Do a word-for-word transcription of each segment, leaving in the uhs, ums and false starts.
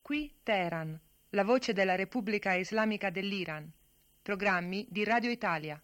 Qui Teheran, la voce della Repubblica Islamica dell'Iran. Programmi di Radio Italia.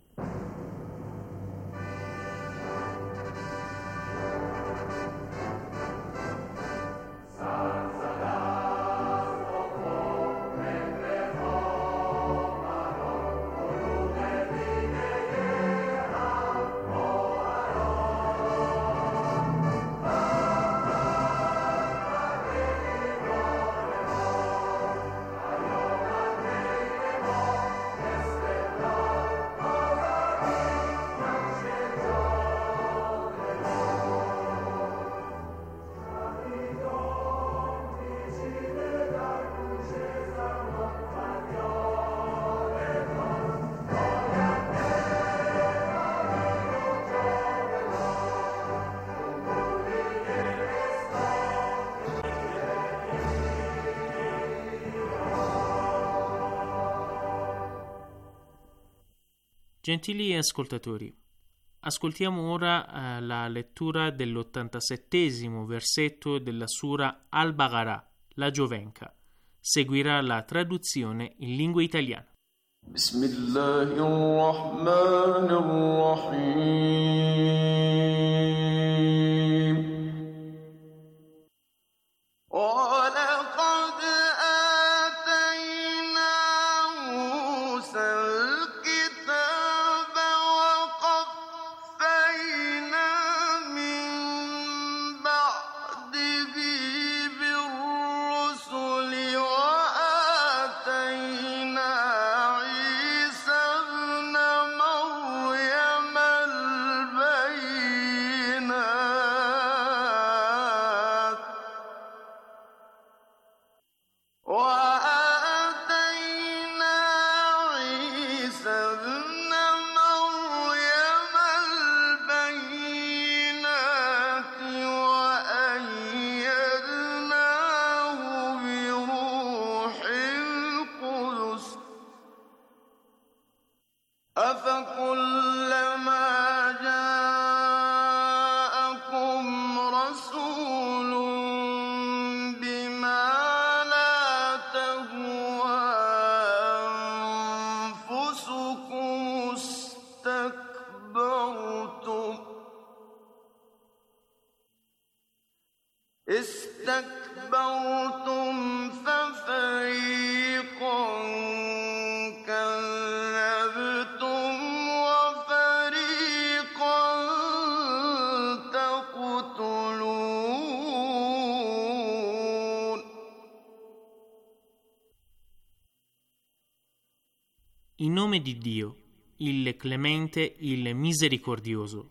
Gentili ascoltatori, ascoltiamo ora eh, la lettura dell'ottantasettesimo versetto della Sura Al-Baqarah, la Giovenca. Seguirà la traduzione in lingua italiana. In nome di Dio, il Clemente, il Misericordioso.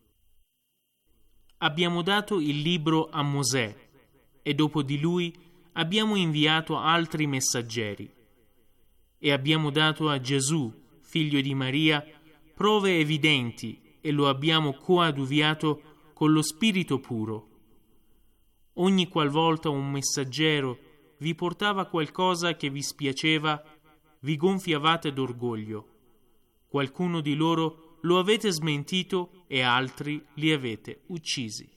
Abbiamo dato il libro a Mosè e dopo di lui abbiamo inviato altri messaggeri e abbiamo dato a Gesù, figlio di Maria, prove evidenti e lo abbiamo coadiuviato con lo Spirito puro. Ogni qualvolta un messaggero vi portava qualcosa che vi spiaceva, vi gonfiavate d'orgoglio. Qualcuno di loro lo avete smentito e altri li avete uccisi.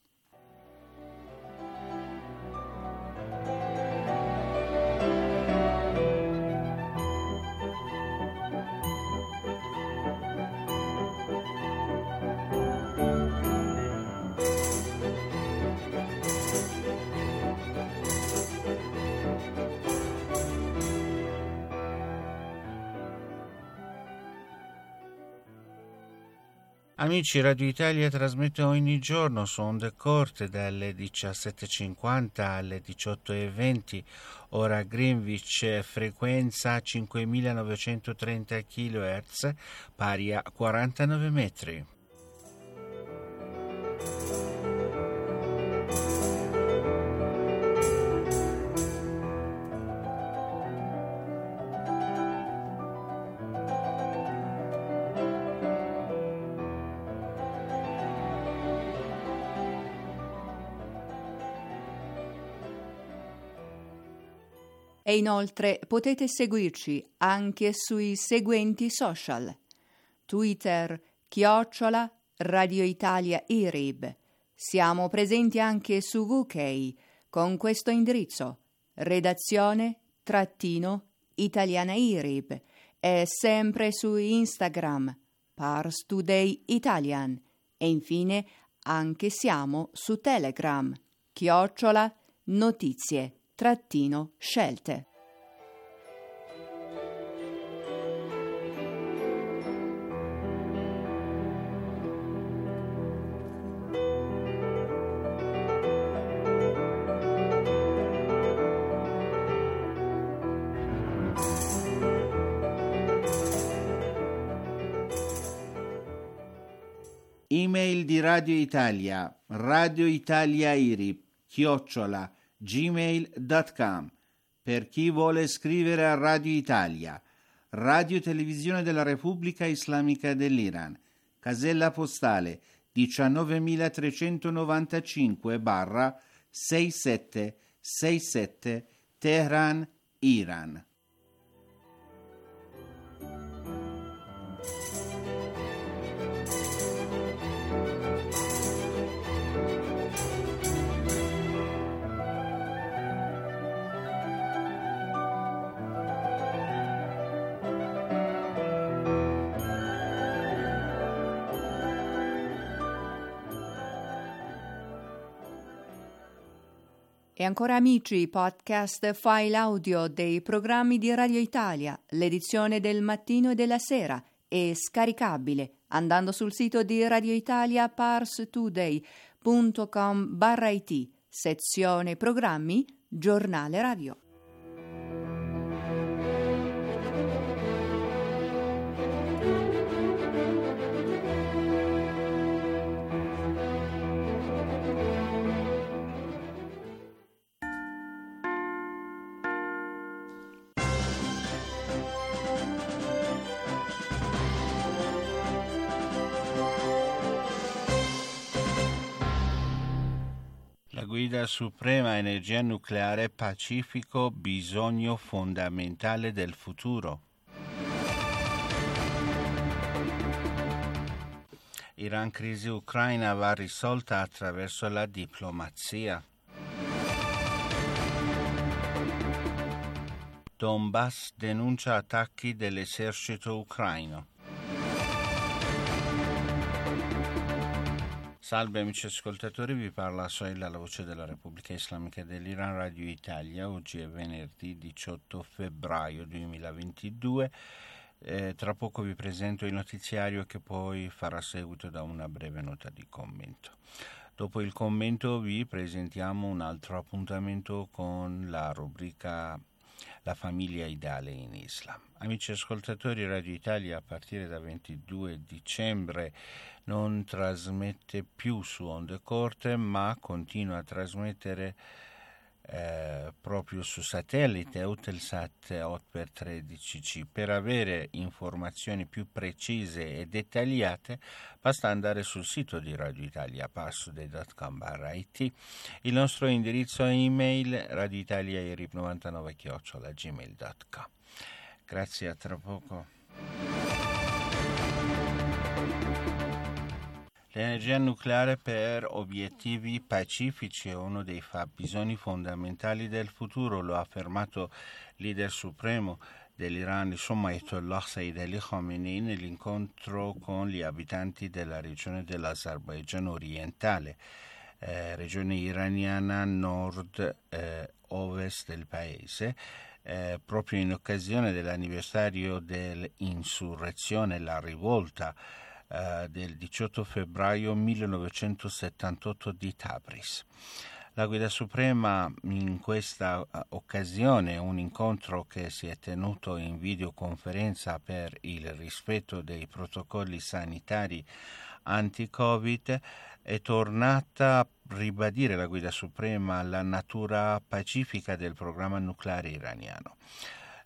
Amici, Radio Italia trasmette ogni giorno su onde corte dalle diciassette e cinquanta alle diciotto e venti, ora Greenwich, frequenza cinquemilanovecentotrenta chilohertz, pari a quarantanove metri. E inoltre potete seguirci anche sui seguenti social: Twitter, chiocciola, Radio Italia I R I B. Siamo presenti anche su U K con questo indirizzo: redazione trattino Italiana IRIB e sempre su Instagram Pars Today Italian e infine anche siamo su Telegram chiocciola notizie trattino scelte. Email di Radio Italia, Radio Italia IRIB, chiocciola, gmail punto com. Per chi vuole scrivere a Radio Italia, Radio Televisione della Repubblica Islamica dell'Iran, casella postale diciannovemilatrecentonovantacinque sessantasette Teheran, Iran. E ancora amici, podcast file audio dei programmi di Radio Italia, l'edizione del mattino e della sera è scaricabile andando sul sito di Radio Italia parstoday punto com barra it, sezione programmi, giornale radio. La guida suprema energia nucleare Pacifico, bisogno fondamentale del futuro. Iran crisi ucraina va risolta attraverso la diplomazia. Donbass denuncia attacchi dell'esercito ucraino. Salve amici ascoltatori, vi parla Sohail, la voce della Repubblica Islamica dell'Iran, Radio Italia. Oggi è venerdì diciotto febbraio duemilaventidue. Eh, tra poco vi presento il notiziario che poi farà seguito da una breve nota di commento. Dopo il commento vi presentiamo un altro appuntamento con la rubrica La famiglia ideale in Islam. Amici ascoltatori, Radio Italia a partire da ventidue dicembre non trasmette più su onde corte, ma continua a trasmettere eh, proprio su satellite Eutelsat otto per tredici C. Per avere informazioni più precise e dettagliate basta andare sul sito di Radio Italia parstoday punto com barra it. Il nostro indirizzo email radioitaliairib novantanove chiocciola gmail punto com. Grazie, a tra poco. L'energia nucleare per obiettivi pacifici è uno dei fabbisogni fondamentali del futuro, lo ha affermato il leader supremo dell'Iran, insomma Ayatollah Sayyid Ali Khamenei, nell'incontro con gli abitanti della regione dell'Azerbaigian orientale, eh, regione iraniana nord-ovest eh, del paese, eh, proprio in occasione dell'anniversario dell'insurrezione, la rivolta Uh, del diciotto febbraio millenovecentosettantotto di Tabriz. La guida suprema in questa uh, occasione, un incontro che si è tenuto in videoconferenza per il rispetto dei protocolli sanitari anti-Covid, è tornata a ribadire la guida suprema la natura pacifica del programma nucleare iraniano.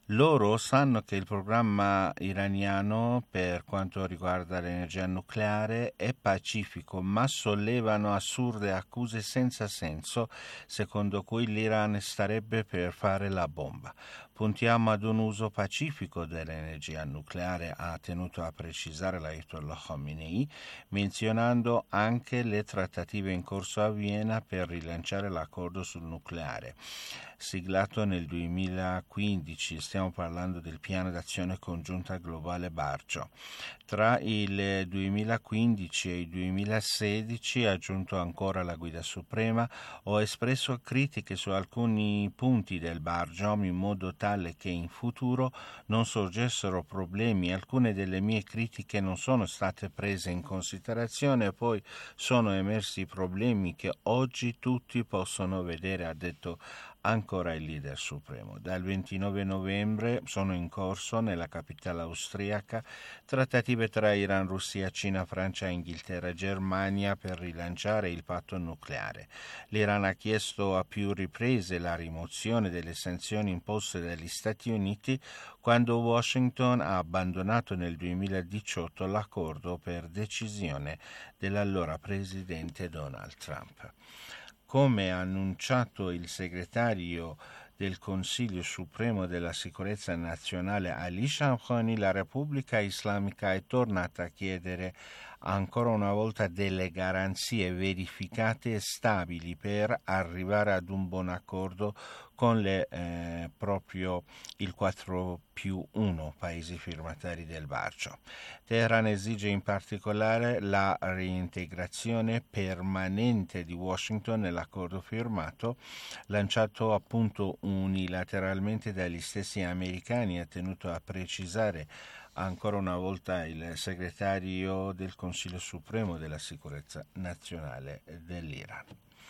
Loro sanno che il programma iraniano per quanto riguarda l'energia nucleare è pacifico, ma sollevano assurde accuse senza senso, secondo cui l'Iran starebbe per fare la bomba. Puntiamo ad un uso pacifico dell'energia nucleare, ha tenuto a precisare l'Ayatollah Khamenei, menzionando anche le trattative in corso a Vienna per rilanciare l'accordo sul nucleare. Siglato nel duemilaquindici, stiamo parlando del piano d'azione congiunta globale Barcio. Tra il duemilaquindici e il duemilasedici, aggiunto ancora la guida suprema, ho espresso critiche su alcuni punti del Bargiom in modo tale che in futuro non sorgessero problemi. Alcune delle mie critiche non sono state prese in considerazione e poi sono emersi problemi che oggi tutti possono vedere, ha detto ancora il leader supremo. Dal ventinove novembre sono in corso nella capitale austriaca trattative tra Iran, Russia, Cina, Francia, Inghilterra e Germania per rilanciare il patto nucleare. L'Iran ha chiesto a più riprese la rimozione delle sanzioni imposte dagli Stati Uniti quando Washington ha abbandonato nel duemiladiciotto l'accordo per decisione dell'allora presidente Donald Trump. Come ha annunciato il segretario del Consiglio Supremo della Sicurezza Nazionale Ali Shamkhani, la Repubblica Islamica è tornata a chiedere ancora una volta delle garanzie verificate e stabili per arrivare ad un buon accordo con le, eh, proprio il quattro più uno paesi firmatari del Barcio. Teheran esige in particolare la reintegrazione permanente di Washington nell'accordo firmato, lanciato appunto unilateralmente dagli stessi americani, ha tenuto a precisare ancora una volta il segretario del Consiglio Supremo della Sicurezza Nazionale dell'Iran.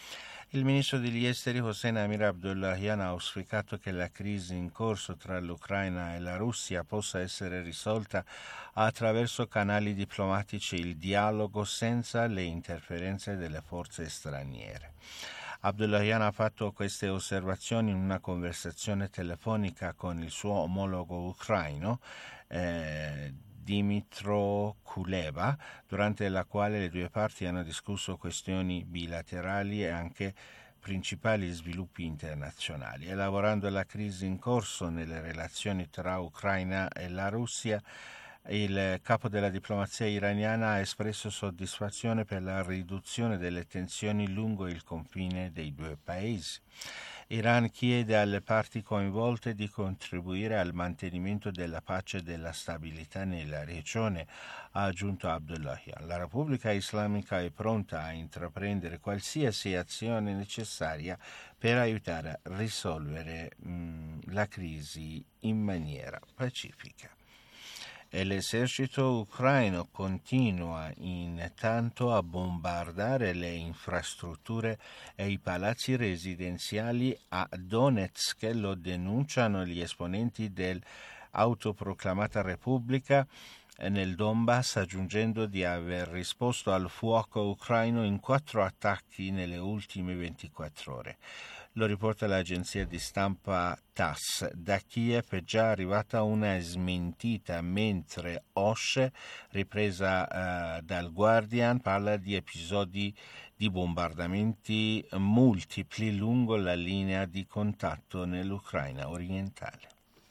Il ministro degli esteri Hossein Amir Abdollahian ha auspicato che la crisi in corso tra l'Ucraina e la Russia possa essere risolta attraverso canali diplomatici e il dialogo senza le interferenze delle forze straniere. Abdollahian ha fatto queste osservazioni in una conversazione telefonica con il suo omologo ucraino, eh, Dmytro Kuleba, durante la quale le due parti hanno discusso questioni bilaterali e anche principali sviluppi internazionali. E lavorando alla crisi in corso nelle relazioni tra Ucraina e la Russia, il capo della diplomazia iraniana ha espresso soddisfazione per la riduzione delle tensioni lungo il confine dei due paesi. Iran chiede alle parti coinvolte di contribuire al mantenimento della pace e della stabilità nella regione, ha aggiunto Abdollahian. La Repubblica Islamica è pronta a intraprendere qualsiasi azione necessaria per aiutare a risolvere mh, la crisi in maniera pacifica. E l'esercito ucraino continua intanto a bombardare le infrastrutture e i palazzi residenziali a Donetsk, lo denunciano gli esponenti dell'autoproclamata Repubblica nel Donbass, aggiungendo di aver risposto al fuoco ucraino in quattro attacchi nelle ultime ventiquattro ore. Lo riporta l'agenzia di stampa TASS. Da Kiev è già arrivata una smentita, mentre Oshe, ripresa uh, dal Guardian, parla di episodi di bombardamenti multipli lungo la linea di contatto nell'Ucraina orientale.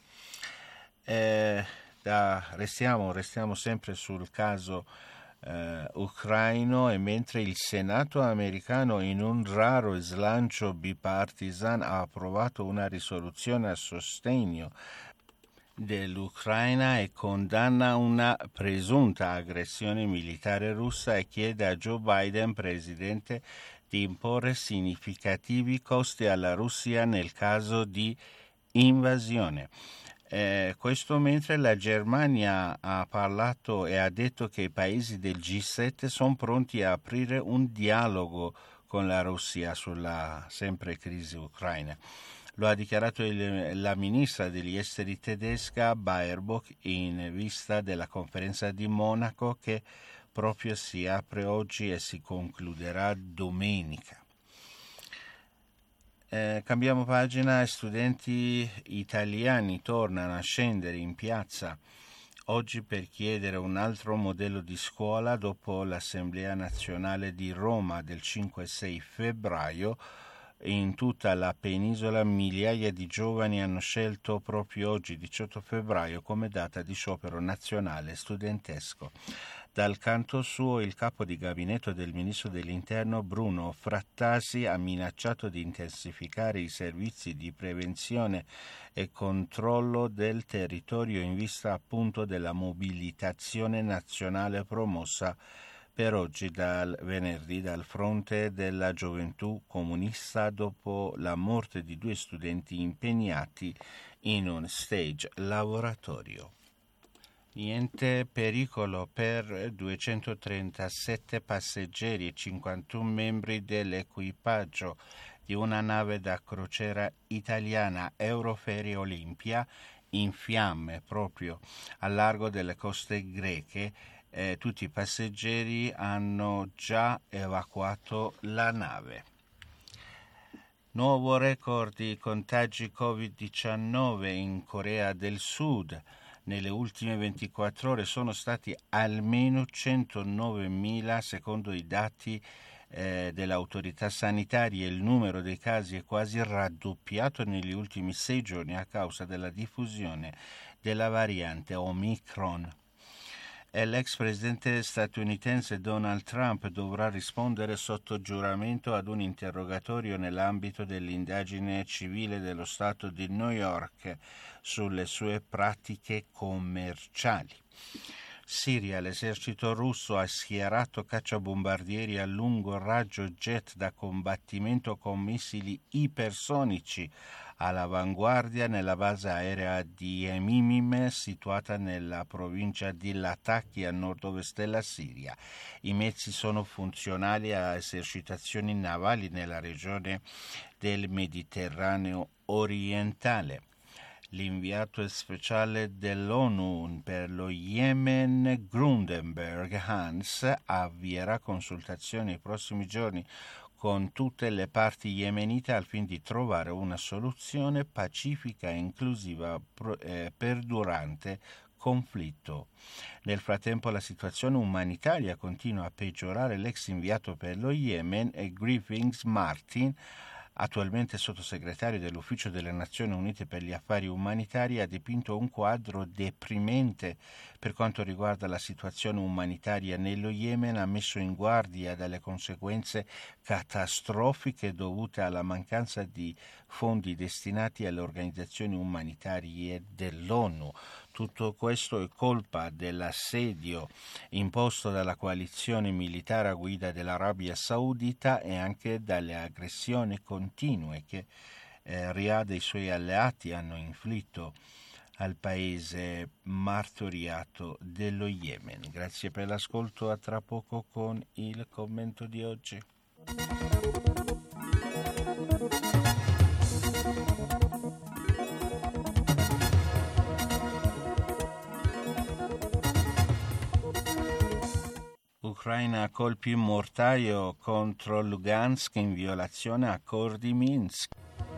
Eh, da, restiamo, restiamo sempre sul caso Uh, ucraino, e mentre il Senato americano in un raro slancio bipartisan ha approvato una risoluzione a sostegno dell'Ucraina e condanna una presunta aggressione militare russa e chiede a Joe Biden, presidente, di imporre significativi costi alla Russia nel caso di invasione. Eh, questo mentre la Germania ha parlato e ha detto che i paesi del G sette sono pronti a aprire un dialogo con la Russia sulla sempre crisi ucraina. Lo ha dichiarato il, la ministra degli esteri tedesca Baerbock in vista della conferenza di Monaco che proprio si apre oggi e si concluderà domenica. Eh, cambiamo pagina. Studenti italiani tornano a scendere in piazza oggi per chiedere un altro modello di scuola dopo l'Assemblea Nazionale di Roma del cinque e sei febbraio. In tutta la penisola migliaia di giovani hanno scelto proprio oggi, diciotto febbraio, come data di sciopero nazionale studentesco. Dal canto suo, il capo di gabinetto del ministro dell'Interno Bruno Frattasi ha minacciato di intensificare i servizi di prevenzione e controllo del territorio in vista appunto della mobilitazione nazionale promossa per oggi, dal venerdì, dal fronte della gioventù comunista dopo la morte di due studenti impegnati in un stage laboratorio. Niente pericolo per duecentotrentasette passeggeri e cinquantuno membri dell'equipaggio di una nave da crociera italiana Euroferry Olympia in fiamme proprio al largo delle coste greche. Eh, tutti i passeggeri hanno già evacuato la nave. Nuovo record di contagi covid diciannove in Corea del Sud. Nelle ultime ventiquattro ore sono stati almeno centonovemila, secondo i dati eh, dell'autorità sanitaria. Il numero dei casi è quasi raddoppiato negli ultimi sei giorni a causa della diffusione della variante Omicron. E l'ex presidente statunitense Donald Trump dovrà rispondere sotto giuramento ad un interrogatorio nell'ambito dell'indagine civile dello Stato di New York sulle sue pratiche commerciali. Siria, l'esercito russo ha schierato cacciabombardieri a lungo raggio jet da combattimento con missili ipersonici all'avanguardia nella base aerea di Emimim, situata nella provincia di Latakia, a nord-ovest della Siria. I mezzi sono funzionali a esercitazioni navali nella regione del Mediterraneo orientale. L'inviato speciale dell'ONU per lo Yemen, Grundenberg Hans, avvierà consultazioni nei prossimi giorni con tutte le parti yemenite al fine di trovare una soluzione pacifica e inclusiva eh, perdurante conflitto. Nel frattempo la situazione umanitaria continua a peggiorare. L'ex inviato per lo Yemen, Griffiths Martin, attualmente sottosegretario dell'Ufficio delle Nazioni Unite per gli affari umanitari, ha dipinto un quadro deprimente per quanto riguarda la situazione umanitaria nello Yemen. Ha messo in guardia dalle conseguenze catastrofiche dovute alla mancanza di fondi destinati alle organizzazioni umanitarie dell'ONU. Tutto questo è colpa dell'assedio imposto dalla coalizione militare a guida dell'Arabia Saudita e anche dalle aggressioni continue che eh, Riyadh e i suoi alleati hanno inflitto al paese martoriato dello Yemen. Grazie per l'ascolto, a tra poco con il commento di oggi. Ucraina a colpi mortaio contro Lugansk in violazione a accordi Minsk.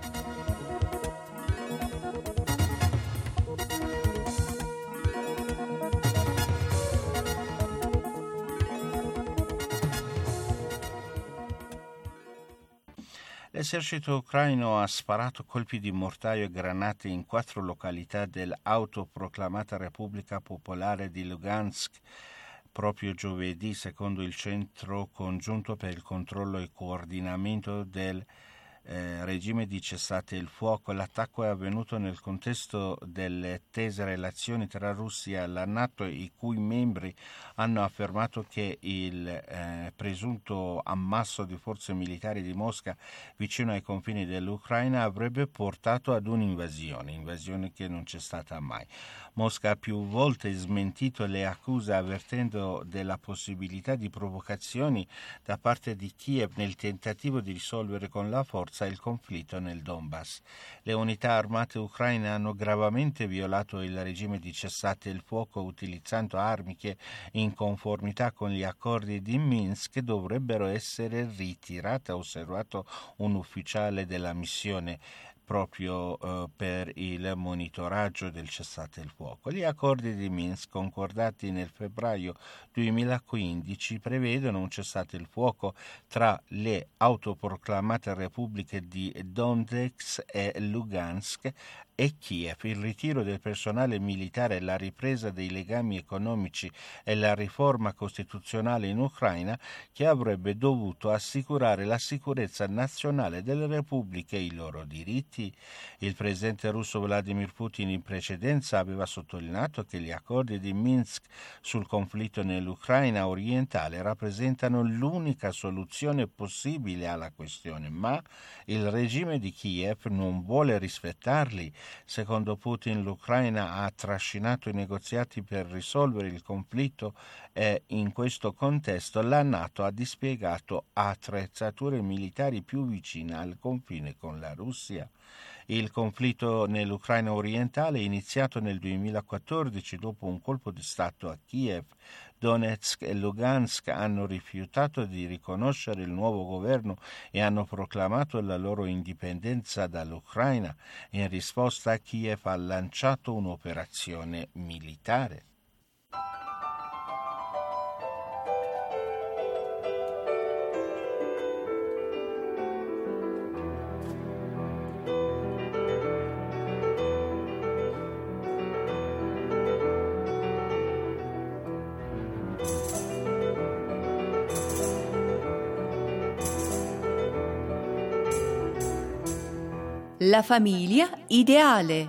L'esercito ucraino ha sparato colpi di mortaio e granate in quattro località dell'autoproclamata Repubblica Popolare di Lugansk proprio giovedì, secondo il Centro Congiunto per il Controllo e Coordinamento del eh, regime di cessate il fuoco. L'attacco è avvenuto nel contesto delle tese relazioni tra Russia e la NATO, i cui membri hanno affermato che il eh, presunto ammasso di forze militari di Mosca vicino ai confini dell'Ucraina avrebbe portato ad un'invasione, invasione che non c'è stata mai. Mosca ha più volte smentito le accuse, avvertendo della possibilità di provocazioni da parte di Kiev nel tentativo di risolvere con la forza forza il conflitto nel Donbass. Le unità armate ucraine hanno gravemente violato il regime di cessate il fuoco utilizzando armi che, in conformità con gli accordi di Minsk, dovrebbero essere ritirate, ha osservato un ufficiale della missione proprio eh, per il monitoraggio del cessate il fuoco. Gli accordi di Minsk concordati nel febbraio duemilaquindici prevedono un cessate il fuoco tra le autoproclamate repubbliche di Donetsk e Lugansk e Kiev, il ritiro del personale militare, la ripresa dei legami economici e la riforma costituzionale in Ucraina, che avrebbe dovuto assicurare la sicurezza nazionale delle repubbliche e i loro diritti. Il presidente russo Vladimir Putin in precedenza aveva sottolineato che gli accordi di Minsk sul conflitto nell'Ucraina orientale rappresentano l'unica soluzione possibile alla questione, ma il regime di Kiev non vuole rispettarli. Secondo Putin, l'Ucraina ha trascinato i negoziati per risolvere il conflitto e in questo contesto la NATO ha dispiegato attrezzature militari più vicine al confine con la Russia. Il conflitto nell'Ucraina orientale è iniziato nel duemilaquattordici dopo un colpo di Stato a Kiev. Donetsk e Lugansk hanno rifiutato di riconoscere il nuovo governo e hanno proclamato la loro indipendenza dall'Ucraina. In risposta, Kiev ha lanciato un'operazione militare. La famiglia ideale.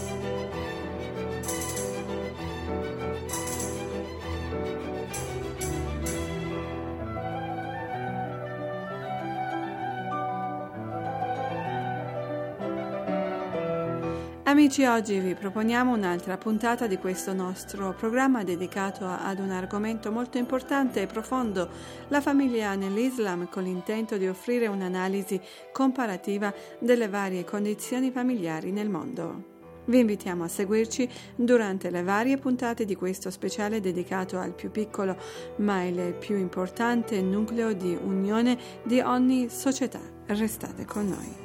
Amici, oggi vi proponiamo un'altra puntata di questo nostro programma dedicato ad un argomento molto importante e profondo, la famiglia nell'Islam, con l'intento di offrire un'analisi comparativa delle varie condizioni familiari nel mondo. Vi invitiamo a seguirci durante le varie puntate di questo speciale dedicato al più piccolo ma il più importante nucleo di unione di ogni società. Restate con noi.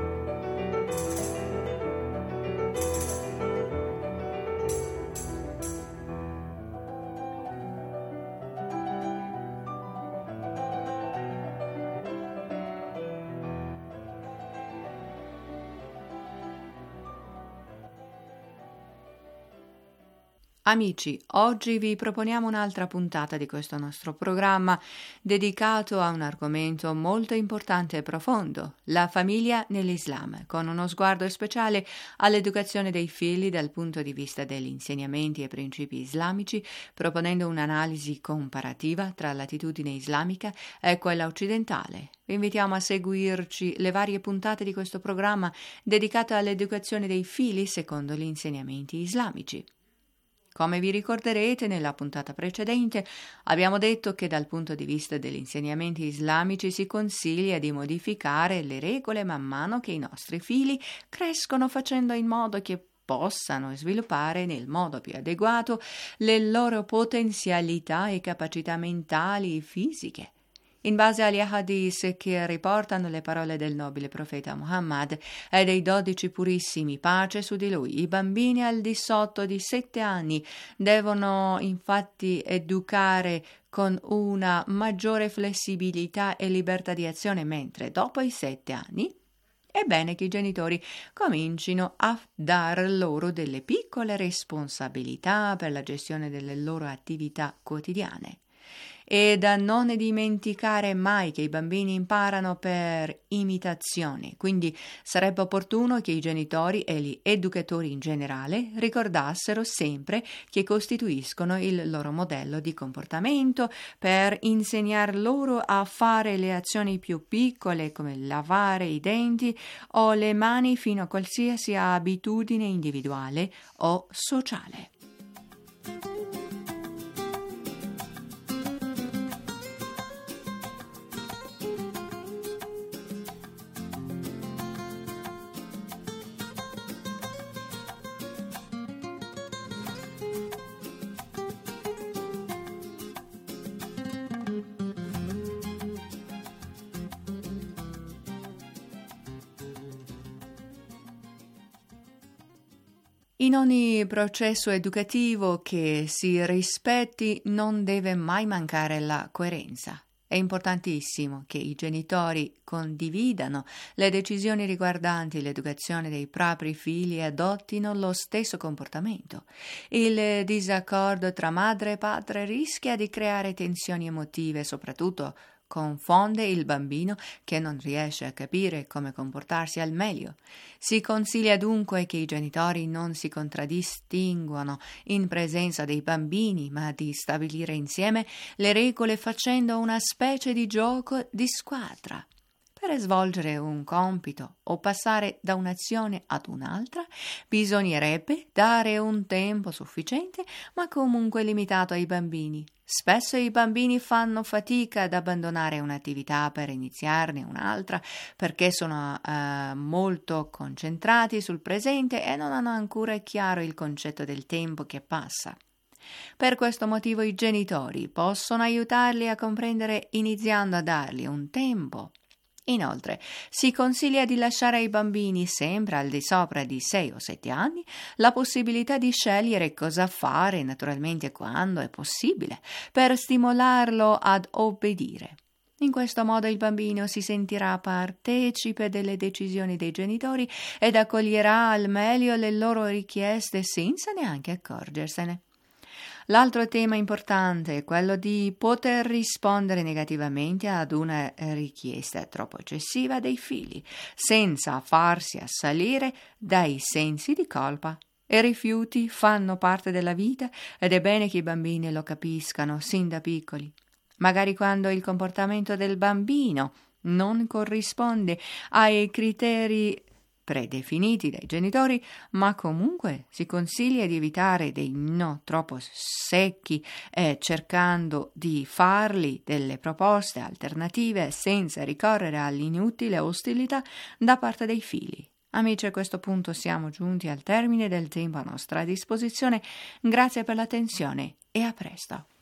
Amici, oggi vi proponiamo un'altra puntata di questo nostro programma dedicato a un argomento molto importante e profondo, la famiglia nell'Islam, con uno sguardo speciale all'educazione dei figli dal punto di vista degli insegnamenti e principi islamici, proponendo un'analisi comparativa tra l'attitudine islamica e quella occidentale. Vi invitiamo a seguirci le varie puntate di questo programma dedicate all'educazione dei figli secondo gli insegnamenti islamici. Come vi ricorderete, nella puntata precedente abbiamo detto che dal punto di vista degli insegnamenti islamici si consiglia di modificare le regole man mano che i nostri figli crescono, facendo in modo che possano sviluppare nel modo più adeguato le loro potenzialità e capacità mentali e fisiche. In base agli hadith che riportano le parole del nobile profeta Muhammad e dei dodici purissimi, pace su di lui, i bambini al di sotto di sette anni devono infatti educare con una maggiore flessibilità e libertà di azione, mentre dopo i sette anni è bene che i genitori comincino a dar loro delle piccole responsabilità per la gestione delle loro attività quotidiane. E da non dimenticare mai che i bambini imparano per imitazione, quindi sarebbe opportuno che i genitori e gli educatori in generale ricordassero sempre che costituiscono il loro modello di comportamento per insegnar loro a fare le azioni più piccole come lavare i denti o le mani fino a qualsiasi abitudine individuale o sociale. In ogni processo educativo che si rispetti non deve mai mancare la coerenza. È importantissimo che i genitori condividano le decisioni riguardanti l'educazione dei propri figli e adottino lo stesso comportamento. Il disaccordo tra madre e padre rischia di creare tensioni emotive, soprattutto confonde il bambino che non riesce a capire come comportarsi al meglio. Si consiglia dunque che i genitori non si contraddistinguano in presenza dei bambini, ma di stabilire insieme le regole facendo una specie di gioco di squadra. Per svolgere un compito o passare da un'azione ad un'altra, bisognerebbe dare un tempo sufficiente, ma comunque limitato ai bambini. Spesso i bambini fanno fatica ad abbandonare un'attività per iniziarne un'altra perché sono eh, molto concentrati sul presente e non hanno ancora chiaro il concetto del tempo che passa. Per questo motivo i genitori possono aiutarli a comprendere iniziando a dargli un tempo. Inoltre, si consiglia di lasciare ai bambini, sempre al di sopra di sei o sette anni, la possibilità di scegliere cosa fare, naturalmente quando è possibile, per stimolarlo ad obbedire. In questo modo il bambino si sentirà partecipe delle decisioni dei genitori ed accoglierà al meglio le loro richieste senza neanche accorgersene. L'altro tema importante è quello di poter rispondere negativamente ad una richiesta troppo eccessiva dei figli, senza farsi assalire dai sensi di colpa. I rifiuti fanno parte della vita ed è bene che i bambini lo capiscano sin da piccoli. Magari quando il comportamento del bambino non corrisponde ai criteri predefiniti dai genitori, ma comunque si consiglia di evitare dei no troppo secchi e cercando di fargli delle proposte alternative senza ricorrere all'inutile ostilità da parte dei figli. Amici, a questo punto siamo giunti al termine del tempo a nostra disposizione. Grazie per l'attenzione e a presto.